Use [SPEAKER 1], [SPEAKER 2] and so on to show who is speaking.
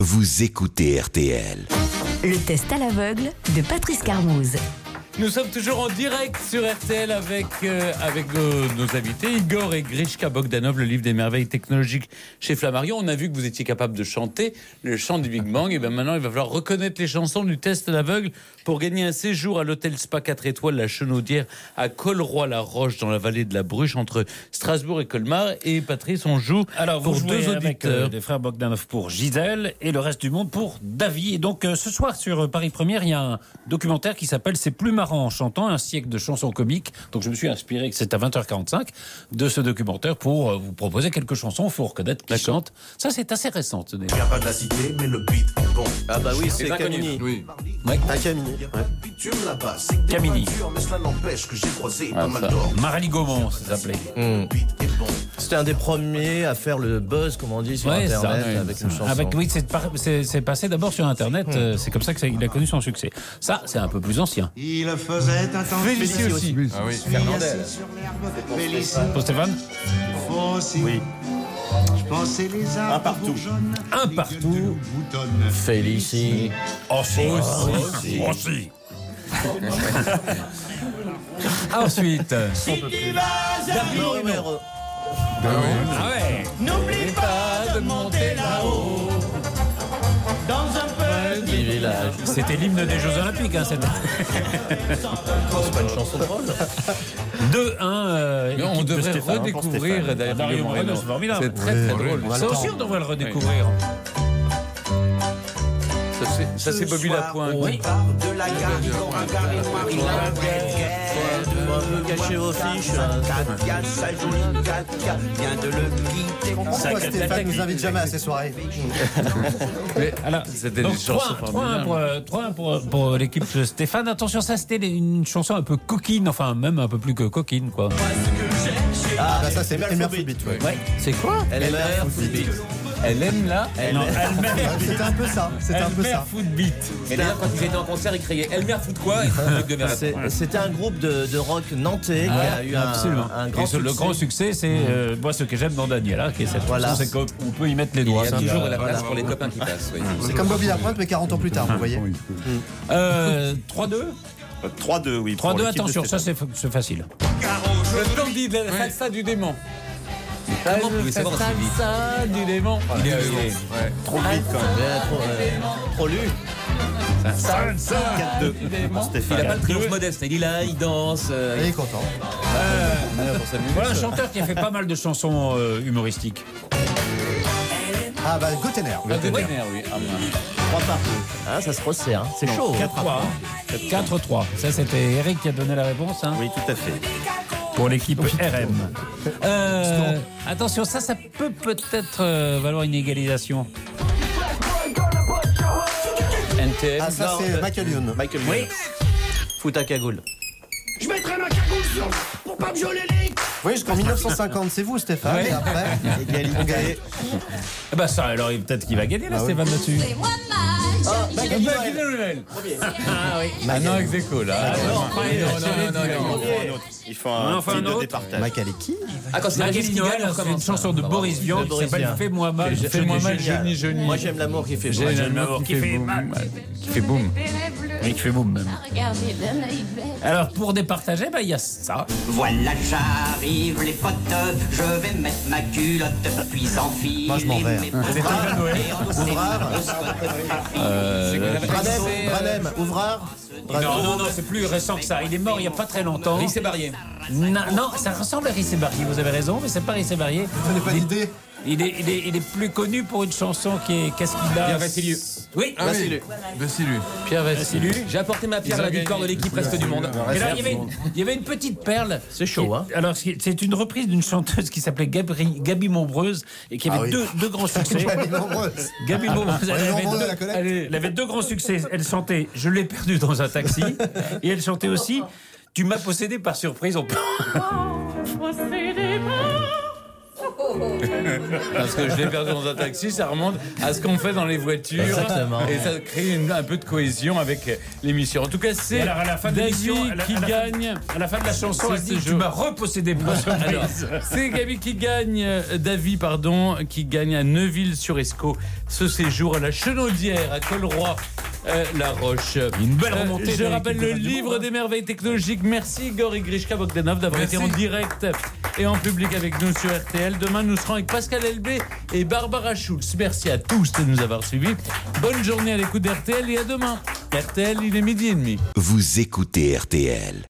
[SPEAKER 1] Vous écoutez RTL.
[SPEAKER 2] Le test à l'aveugle de Patrice Carmouze.
[SPEAKER 3] Nous sommes toujours en direct sur RTL avec nos invités, Igor et Grishka Bogdanov, le livre des merveilles technologiques chez Flammarion. On a vu que vous étiez capable de chanter le chant du Big Bang. Et bien maintenant, il va falloir reconnaître les chansons du test à l'aveugle pour gagner un séjour à l'hôtel Spa 4 étoiles, la Chenaudière, à Colroy-la-Roche, dans la vallée de la Bruche, entre Strasbourg et Colmar. Et Patrice, on joue pour deux auditeurs.
[SPEAKER 4] Les frères Bogdanov pour Gisèle et le reste du monde pour David. Et donc ce soir sur Paris Première, il y a un documentaire qui s'appelle C'est plus marrant en chantant, un siècle de chansons comiques. Donc je me suis inspiré, que c'est à 20h45, de ce documentaire pour vous proposer quelques chansons. Il faut reconnaître qui chante. Ça, c'est assez récent. Il
[SPEAKER 5] n'y a pas de la cité, mais le beat est bon.
[SPEAKER 6] Ah bah oui, c'est Camini.
[SPEAKER 5] Oui.
[SPEAKER 4] Ouais.
[SPEAKER 6] Ah, Camini. Ouais.
[SPEAKER 4] Camini.
[SPEAKER 5] Mais cela n'empêche que j'ai croisé pas mal d'or.
[SPEAKER 4] Marly Gaumont, ça s'appelait.
[SPEAKER 6] C'était un des premiers à faire le buzz, comme on dit, sur Internet, avec une chanson.
[SPEAKER 4] Oui, c'est passé d'abord sur Internet. C'est comme ça qu'il a connu son succès. Ça, c'est un peu plus ancien.
[SPEAKER 7] Il faisait un temps
[SPEAKER 4] Félicie aussi.
[SPEAKER 5] Ah oui,
[SPEAKER 7] Fernandel.
[SPEAKER 4] Pour Stéphane.
[SPEAKER 7] Oui. Je pensais les arbres
[SPEAKER 6] Un partout.
[SPEAKER 4] Un partout.
[SPEAKER 6] Félicie.
[SPEAKER 4] Aussi. Ensuite. Ah ouais.
[SPEAKER 3] N'oublie pas de monter là-haut, dans un petit
[SPEAKER 6] village.
[SPEAKER 4] C'était l'hymne des Jeux Olympiques, hein, cette...
[SPEAKER 6] C'est pas une chanson drôle.
[SPEAKER 4] 2-1.
[SPEAKER 3] On devrait redécouvrir Dario Moreno.
[SPEAKER 4] C'est formidable.
[SPEAKER 3] C'est très très drôle.
[SPEAKER 4] Ça aussi, on devrait le redécouvrir.
[SPEAKER 3] Ça c'est Bobby Lapointe.
[SPEAKER 4] Oui.
[SPEAKER 7] de la gare, Igor Agar et Marie-Laure.
[SPEAKER 6] Un peu cacher vos fiches.
[SPEAKER 7] Katia, sa jolie Katia, vient de le quitter.
[SPEAKER 8] Pourquoi Stéphane nous invite jamais à ces soirées?
[SPEAKER 3] Mais
[SPEAKER 4] Alors,
[SPEAKER 3] c'était
[SPEAKER 4] donc
[SPEAKER 3] des chansons
[SPEAKER 4] 3-1 pour l'équipe de Stéphane. Attention, ça c'était une chanson un peu coquine, enfin même un peu plus que coquine, quoi.
[SPEAKER 8] Ah, bah ça c'est Elmer Footbeat.
[SPEAKER 4] Ouais.
[SPEAKER 6] C'est quoi LMR Footbeat.
[SPEAKER 3] Elle aime là.
[SPEAKER 8] C'était un peu ça. C'était un peu ça.
[SPEAKER 4] Footbeat.
[SPEAKER 9] Et d'ailleurs, quand ils étaient en concert, ils criaient Elmer fout quoi?
[SPEAKER 6] C'était un groupe de rock nantais qui a eu un grand succès.
[SPEAKER 4] Le grand succès, c'est moi ce que j'aime dans Daniela, qui est cette chanson, c'est qu'on peut y mettre les doigts.
[SPEAKER 9] Il y a toujours la place pour les copains qui passent. Oui.
[SPEAKER 8] C'est comme Bobby Lapointe, mais 40 ans plus tard, vous voyez.
[SPEAKER 4] 3-2.
[SPEAKER 10] 3-2, oui.
[SPEAKER 4] 3-2, attention, ça c'est facile.
[SPEAKER 3] Le dandy de la salsa du démon.
[SPEAKER 9] Comment vous pouvez savoir aussi vite?
[SPEAKER 3] Salsa du démon.
[SPEAKER 4] Il est
[SPEAKER 10] Trop vite quand même.
[SPEAKER 6] Trop lu.
[SPEAKER 3] Salsa du démon.
[SPEAKER 9] Il n'a pas le triomphe modeste. Il est là, il danse.
[SPEAKER 8] Il est content.
[SPEAKER 4] Voilà un chanteur qui a fait pas mal de chansons humoristiques.
[SPEAKER 8] Ah bah Gottener.
[SPEAKER 3] La Gottener, oui.
[SPEAKER 6] 3 partout. Ah, ça se resserre. C'est chaud.
[SPEAKER 4] 4-3. 4-3. Ça, c'était Eric qui a donné la réponse. Hein,
[SPEAKER 10] Oui, tout à fait.
[SPEAKER 4] pour l'équipe RM. Attention, ça peut peut-être valoir une égalisation.
[SPEAKER 3] NTM.
[SPEAKER 8] Ah ça c'est Michael Youn.
[SPEAKER 4] Oui.
[SPEAKER 6] Fout ta cagoule.
[SPEAKER 7] Je mettrai ma cagoule sur pour pas me violer les...
[SPEAKER 8] Oui, jusqu'en 1950, c'est vous Stéphane.
[SPEAKER 4] Ouais.
[SPEAKER 8] Et après,
[SPEAKER 6] Égalité.
[SPEAKER 4] Bah ça, alors peut-être qu'il va gagner là,
[SPEAKER 8] Ah oui.
[SPEAKER 4] Stéphane, là-dessus.
[SPEAKER 3] Magali Noël.
[SPEAKER 4] Ah oui.
[SPEAKER 3] Maintenant, ex aequo, là.
[SPEAKER 10] Il faut un petit de départage.
[SPEAKER 8] Michael et qui?
[SPEAKER 9] Ah, quand c'est
[SPEAKER 4] Magali
[SPEAKER 9] Régis qui
[SPEAKER 4] Noël,
[SPEAKER 9] gagne, on
[SPEAKER 4] c'est une
[SPEAKER 9] commence.
[SPEAKER 4] chanson de Boris Vian qui s'appelle Fais-moi mal.
[SPEAKER 3] Fais-moi mal, Johnny, Johnny.
[SPEAKER 6] Moi j'aime l'amour qui fait
[SPEAKER 3] J'aime
[SPEAKER 6] mal.
[SPEAKER 3] l'amour qui fait
[SPEAKER 4] mal.
[SPEAKER 3] Qui fait boum.
[SPEAKER 4] Oui, qui fait boum même. Alors pour départager, il y a ça.
[SPEAKER 7] Voilà, j'arrive les potes, je vais mettre ma culotte, puis enfiler.
[SPEAKER 8] Moi, je m'en vais.
[SPEAKER 4] C'est Stéphane Noël.
[SPEAKER 8] Branem, ouvrard.
[SPEAKER 4] Non, c'est plus récent que ça. Il est mort il n'y a pas très longtemps.
[SPEAKER 9] Rissé Barrier.
[SPEAKER 4] Non, ça ressemble à Rissé Barrier, vous avez raison, mais c'est pas Rissé Barrier.
[SPEAKER 8] Vous n'avez pas d'idée?
[SPEAKER 4] Il est plus connu pour une chanson qui est Qu'est-ce qu'il a
[SPEAKER 9] Pierre Vassiliou.
[SPEAKER 4] Oui,
[SPEAKER 3] Vassiliou. Pierre Vassiliou.
[SPEAKER 9] J'ai apporté ma pierre à la victoire de l'équipe Reste du Monde.
[SPEAKER 4] Et là, il y avait une petite perle.
[SPEAKER 6] C'est chaud, hein.
[SPEAKER 4] Alors, c'est une reprise d'une chanteuse qui s'appelait Gaby Mombreuse et qui avait deux grands succès. Gaby Mombreuse. Elle avait deux grands succès. Elle chantait Je l'ai perdu dans un taxi et elle chantait aussi Tu m'as possédé par surprise.
[SPEAKER 3] Parce que je l'ai perdu dans un taxi, ça remonte à ce qu'on fait dans les voitures.
[SPEAKER 6] Exactement.
[SPEAKER 3] Et ça crée un peu de cohésion avec l'émission. En tout cas, c'est
[SPEAKER 4] Alors, à la fin de
[SPEAKER 3] Davy
[SPEAKER 4] l'émission,
[SPEAKER 3] qui gagne.
[SPEAKER 4] À la fin de la chanson,
[SPEAKER 3] C'est
[SPEAKER 4] elle dit
[SPEAKER 3] ce
[SPEAKER 4] tu
[SPEAKER 3] jeu.
[SPEAKER 4] m'as repossédé pour
[SPEAKER 3] Alors, c'est Gabi qui gagne, Davy, pardon, qui gagne à Neuville-sur-Escaut ce séjour à la Chenaudière, à Colroy. La Roche.
[SPEAKER 4] Une belle remontée.
[SPEAKER 3] Je rappelle le livre des merveilles technologiques. Merci Igor et Grishka Bogdanov d'avoir été en direct et en public avec nous sur RTL. Demain, nous serons avec Pascal Elbé et Barbara Schulz. Merci à tous de nous avoir suivis. Bonne journée à l'écoute d'RTL et à demain. RTL, il est 12h30.
[SPEAKER 1] Vous écoutez RTL.